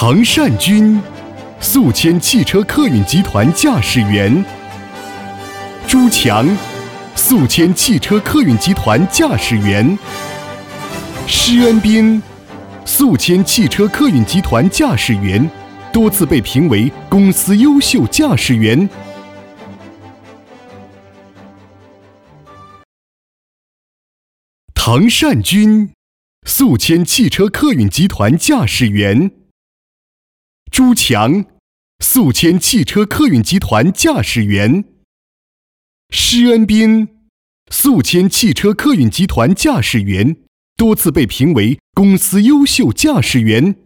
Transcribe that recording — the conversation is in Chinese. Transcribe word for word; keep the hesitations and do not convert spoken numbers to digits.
唐善军，宿迁汽车客运集团驾驶员；朱强，宿迁汽车客运集团驾驶员；施恩斌，宿迁汽车客运集团驾驶员，多次被评为公司优秀驾驶员。唐善军，宿迁汽车客运集团驾驶员；朱强，宿迁汽车客运集团驾驶员；施恩斌，宿迁汽车客运集团驾驶员，多次被评为公司优秀驾驶员。